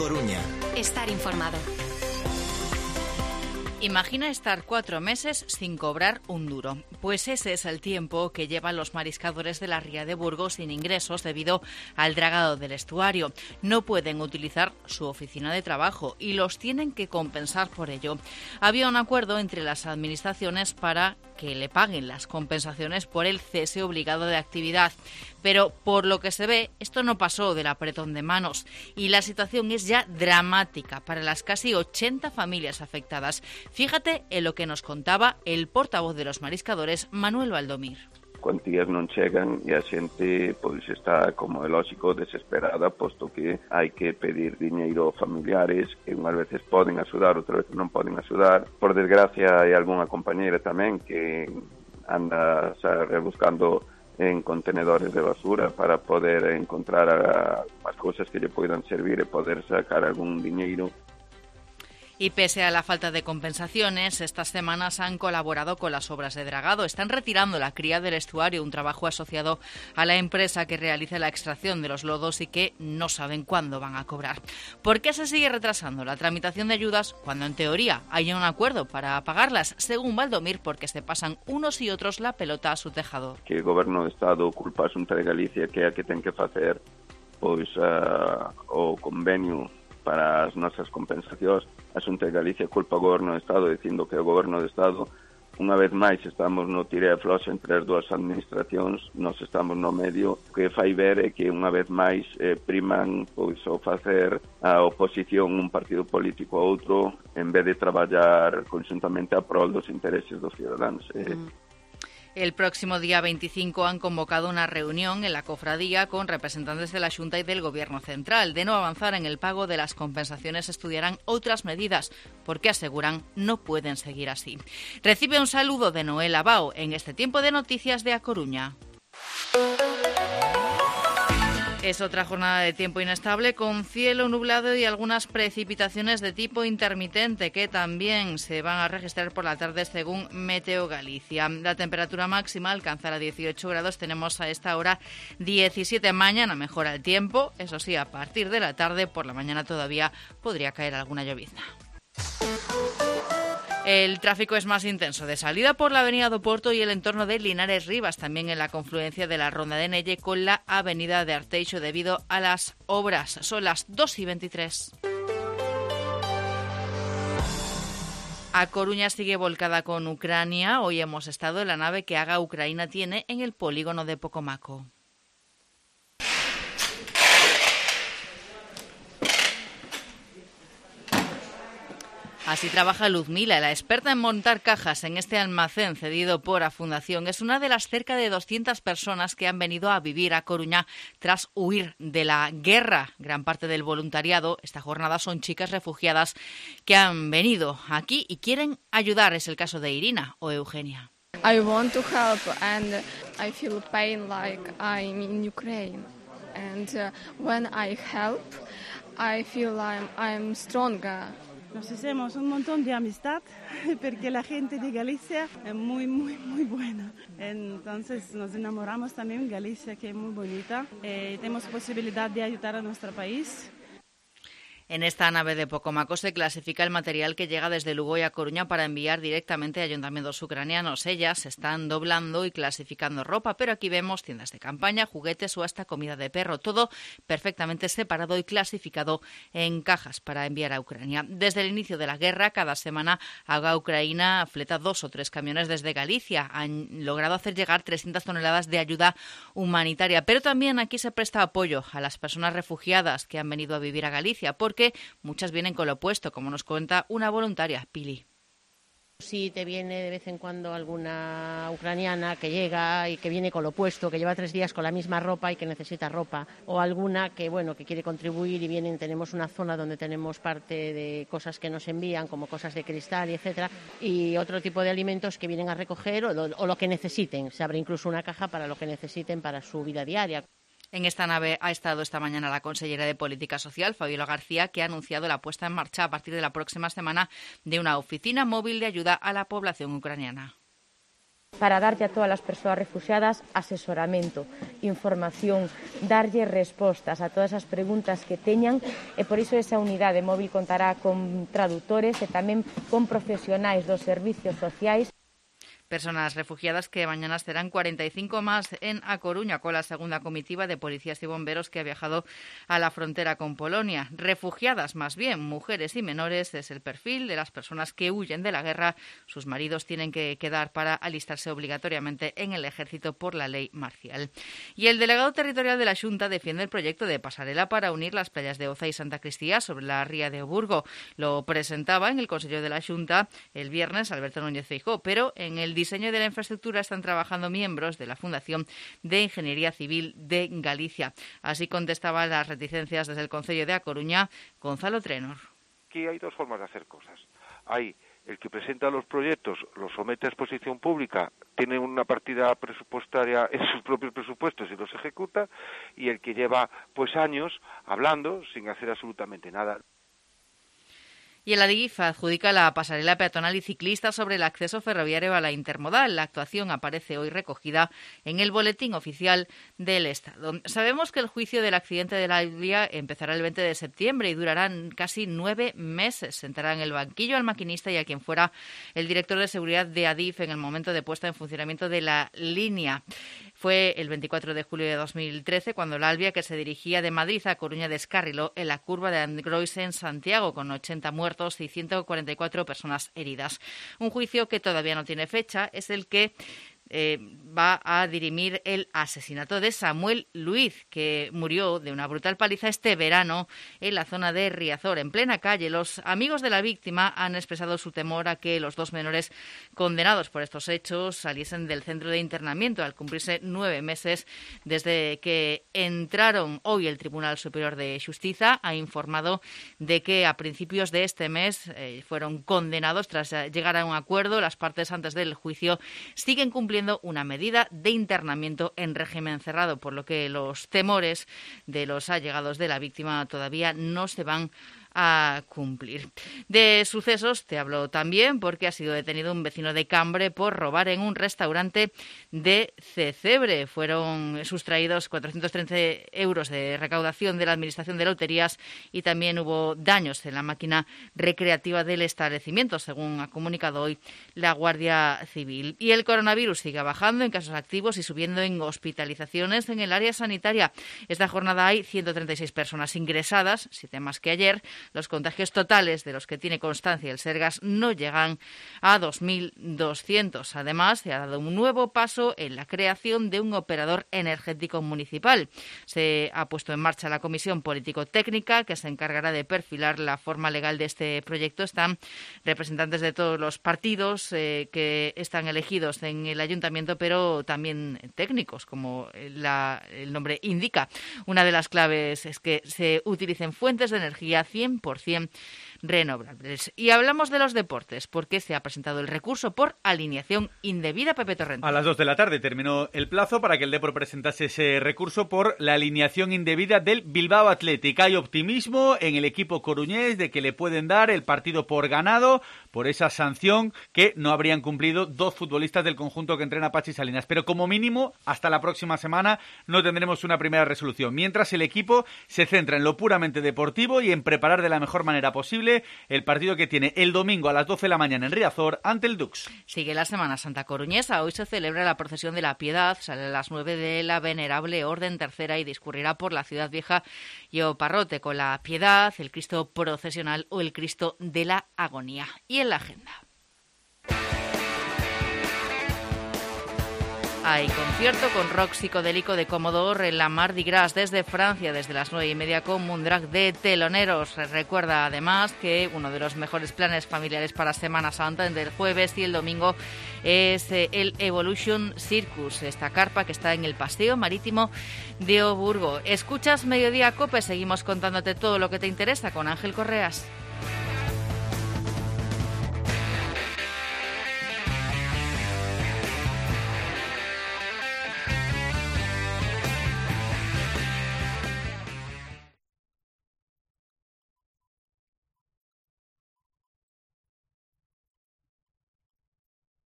Coruña. Estar informado. Imagina estar 4 meses sin cobrar un duro. Pues ese es el tiempo que llevan los mariscadores de la Ría de Burgos sin ingresos debido al dragado del estuario. No pueden utilizar su oficina de trabajo y los tienen que compensar por ello. Había un acuerdo entre las administraciones para que le paguen las compensaciones por el cese obligado de actividad. Pero, por lo que se ve, esto no pasó del apretón de manos y la situación es ya dramática para las casi 80 familias afectadas. Fíjate en lo que nos contaba el portavoz de los mariscadores, Manuel Valdomir. Cuantías non chegan e a xente pois está, como é lógico, desesperada, posto que hai que pedir diñeiro aos familiares que unhas veces poden axudar, outras veces non poden axudar. Por desgracia hai algunha compañeira tamén que anda rebuscando en contenedores de basura para poder encontrar as cousas que lle poidan servir e poder sacar algún diñeiro. Y pese a la falta de compensaciones, estas semanas han colaborado con las obras de dragado. Están retirando la cría del estuario, un trabajo asociado a la empresa que realiza la extracción de los lodos y que no saben cuándo van a cobrar. ¿Por qué se sigue retrasando la tramitación de ayudas cuando en teoría hay un acuerdo para pagarlas? Según Valdomir, porque se pasan unos y otros la pelota a su tejado. Que o Goberno do Estado culpa a Xunta de Galicia, que é a que ten que facer pois o convenio para as nosas compensacións. A Xunta de Galicia culpa ao Goberno do Estado dicindo que o Goberno do Estado, unha vez máis, estamos no tire e floxa entre as dúas administracións, nós estamos no medio, que fai ver é que unha vez máis priman pois o facer a oposición un partido político a outro en vez de traballar conxuntamente a prol dos intereses dos ciudadanos. El próximo día 25 han convocado una reunión en la cofradía con representantes de la Xunta y del Gobierno central. De no avanzar en el pago de las compensaciones, estudiarán otras medidas, porque aseguran no pueden seguir así. Recibe un saludo de Noel Abao en este tiempo de noticias de A Coruña. Es otra jornada de tiempo inestable con cielo nublado y algunas precipitaciones de tipo intermitente que también se van a registrar por la tarde según Meteo Galicia. La temperatura máxima alcanzará 18 grados, tenemos a esta hora 17. Mañana mejora el tiempo, eso sí, a partir de la tarde, por la mañana todavía podría caer alguna llovizna. El tráfico es más intenso de salida por la avenida do Porto y el entorno de Linares Rivas, también en la confluencia de la Ronda de Nelle con la avenida de Arteixo debido a las obras. Son las 2:23. A Coruña sigue volcada con Ucrania. Hoy hemos estado en la nave que Haga Ucraína tiene en el polígono de Pocomaco. Así trabaja Luzmila, la experta en montar cajas en este almacén cedido por A Fundación. Es una de las cerca de 200 personas que han venido a vivir a Coruña tras huir de la guerra. Gran parte del voluntariado, esta jornada, son chicas refugiadas que han venido aquí y quieren ayudar. Es el caso de Irina o Eugenia. I want to help and I feel pain like I'm in Ukraine. And when I help, I feel I'm stronger. Nos hacemos un montón de amistad porque la gente de Galicia es muy buena. Entonces nos enamoramos también de Galicia, que es muy bonita. Tenemos posibilidad de ayudar a nuestro país. En esta nave de Pocomaco se clasifica el material que llega desde Lugo y a Coruña para enviar directamente a ayuntamientos ucranianos. Ellas están doblando y clasificando ropa, pero aquí vemos tiendas de campaña, juguetes o hasta comida de perro. Todo perfectamente separado y clasificado en cajas para enviar a Ucrania. Desde el inicio de la guerra, cada semana Haga Ucraína fleta 2 o 3 camiones desde Galicia. Han logrado hacer llegar 300 toneladas de ayuda humanitaria, pero también aquí se presta apoyo a las personas refugiadas que han venido a vivir a Galicia, porque muchas vienen con lo opuesto, como nos cuenta una voluntaria, Pili. Sí, te viene de vez en cuando alguna ucraniana que llega y que viene con lo opuesto, que lleva 3 días con la misma ropa y que necesita ropa. O alguna que, bueno, que quiere contribuir y vienen, tenemos una zona donde tenemos parte de cosas que nos envían, como cosas de cristal y etcétera, y otro tipo de alimentos que vienen a recoger o lo que necesiten. Se abre incluso una caja para lo que necesiten para su vida diaria. En esta nave ha estado esta mañana la consellera de Política Social, Fabiola García, que ha anunciado la puesta en marcha a partir de la próxima semana de una oficina móvil de ayuda a la población ucraniana. para darlle a todas as persoas refuxiadas asesoramento, información, darlle respostas a todas as preguntas que teñan, e por iso esa unidade móvil contará con traductores e tamén con profesionais dos servicios sociais. Personas refugiadas que mañana serán 45 más en A Coruña con la segunda comitiva de policías y bomberos que ha viajado a la frontera con Polonia. Refugiadas, más bien, mujeres y menores, es el perfil de las personas que huyen de la guerra. Sus maridos tienen que quedar para alistarse obligatoriamente en el ejército por la ley marcial. Y el delegado territorial de la Xunta defiende el proyecto de pasarela para unir las playas de Oza y Santa Cristía sobre la ría de Oburgo. Lo presentaba en el Consejo de la Xunta el viernes Alberto Núñez Feijóo, pero en el diseño de la infraestructura están trabajando miembros de la Fundación de Ingeniería Civil de Galicia. Así contestaba las reticencias desde el Concello de A Coruña Gonzalo Trenor. Aquí hay dos formas de hacer cosas. Hay el que presenta los proyectos, los somete a exposición pública, tiene una partida presupuestaria en sus propios presupuestos y los ejecuta, y el que lleva pues años hablando sin hacer absolutamente nada. Y el Adif adjudica la pasarela peatonal y ciclista sobre el acceso ferroviario a la intermodal. La actuación aparece hoy recogida en el boletín oficial del Estado. Sabemos que el juicio del accidente de la Albia empezará el 20 de septiembre y durará casi 9 meses. Sentará en el banquillo al maquinista y a quien fuera el director de seguridad de Adif en el momento de puesta en funcionamiento de la línea. Fue el 24 de julio de 2013 cuando la Albia, que se dirigía de Madrid a Coruña, descarriló en la curva de Angrois en Santiago, con 80 muertos y 144 personas heridas. Un juicio que todavía no tiene fecha, es el que va a dirimir el asesinato de Samuel Luiz, que murió de una brutal paliza este verano en la zona de Riazor, en plena calle. Los amigos de la víctima han expresado su temor a que los dos menores condenados por estos hechos saliesen del centro de internamiento al cumplirse 9 meses desde que entraron. Hoy el Tribunal Superior de Xustiza ha informado de que a principios de este mes fueron condenados tras llegar a un acuerdo. Las partes antes del juicio siguen cumpliendo una medida de internamiento en régimen cerrado, por lo que los temores de los allegados de la víctima todavía no se van a cumplir. De sucesos te hablo también porque ha sido detenido un vecino de Cambre por robar en un restaurante de Cecebre. Fueron sustraídos 430 euros de recaudación de la Administración de Loterías y también hubo daños en la máquina recreativa del establecimiento, según ha comunicado hoy la Guardia Civil. Y el coronavirus sigue bajando en casos activos y subiendo en hospitalizaciones en el área sanitaria. Esta jornada hay 136 personas ingresadas, 7 más que ayer. Los contagios totales de los que tiene constancia el Sergas no llegan a 2.200. Además, se ha dado un nuevo paso en la creación de un operador energético municipal. Se ha puesto en marcha la comisión político-técnica que se encargará de perfilar la forma legal de este proyecto. Están representantes de todos los partidos que están elegidos en el ayuntamiento, pero también técnicos, como el nombre indica. Una de las claves es que se utilicen fuentes de energía 100% renovables. Y hablamos de los deportes, porque se ha presentado el recurso por alineación indebida. Pepe Torrente. A las 2 de la tarde terminó el plazo para que el Depor presentase ese recurso por la alineación indebida del Bilbao Athletic. Hay optimismo en el equipo coruñés de que le pueden dar el partido por ganado por esa sanción que no habrían cumplido 2 futbolistas del conjunto que entrena Pachi Salinas. Pero como mínimo, hasta la próxima semana no tendremos una primera resolución. Mientras el equipo se centra en lo puramente deportivo y en preparar de la mejor manera posible el partido que tiene el domingo a las 12 de la mañana en Riazor ante el Dux. Sigue la Semana Santa coruñesa. Hoy se celebra la procesión de la Piedad. Sale a las 9 de la Venerable Orden Tercera y discurrirá por la Ciudad Vieja y Oparrote con la Piedad, el Cristo procesional o el Cristo de la Agonía. Y en la agenda. Hay concierto con rock psicodélico de Commodore en la Mardi Gras desde Francia, desde las 9:30 con Moondrag de teloneros. Recuerda además que uno de los mejores planes familiares para Semana Santa entre el jueves y el domingo es el Evolution Circus, esta carpa que está en el Paseo Marítimo de Oburgo. Escuchas Mediodía Cope, seguimos contándote todo lo que te interesa con Ángel Correas.